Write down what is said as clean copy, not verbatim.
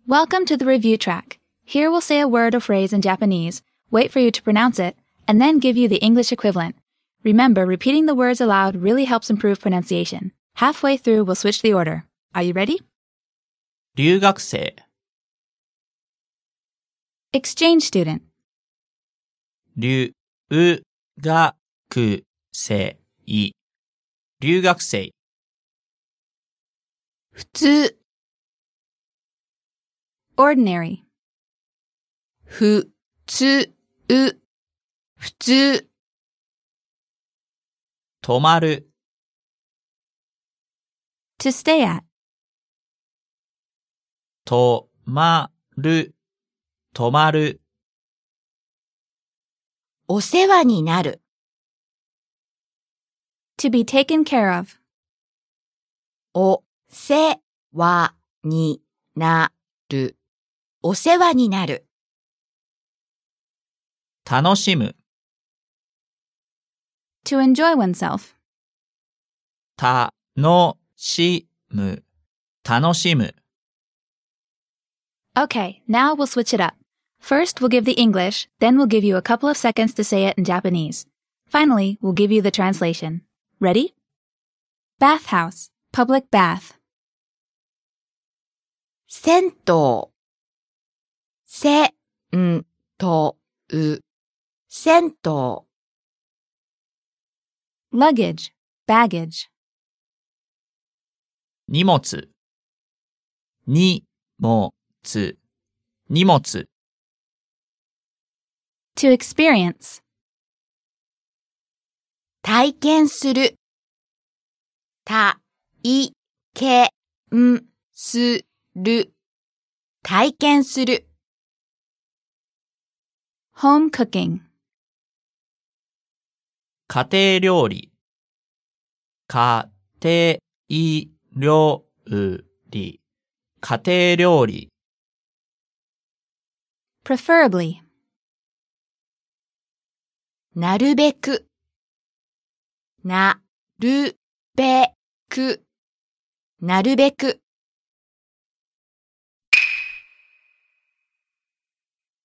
Welcome to the review track. Here we'll say a word or phrase in Japanese, wait for you to pronounce it, and then give you the English equivalent. Remember, repeating the words aloud really helps improve pronunciation. Halfway through, we'll switch the order. Are you ready? 留学生 Exchange student. 留学生留学生普通、 Ordinary. 普通、普通、 泊まる To stay at. 泊まる泊まるお世話になる、 To be taken care of. お世話になる、お世話になる、 楽しむ To enjoy oneself. 楽しむ楽しむ Okay, now we'll switch it up. First, we'll give the English, then we'll give you a couple of seconds to say it in Japanese. Finally, we'll give you the translation. Ready? Bathhouse, public bath. 銭湯、銭湯、銭湯、 Luggage, baggage. 荷物荷物荷物 To experience. 体験する、体験する、体験する、 Home cooking. 家庭料理家庭料理家庭料理 Preferably. なるべく、なるべく、なるべく。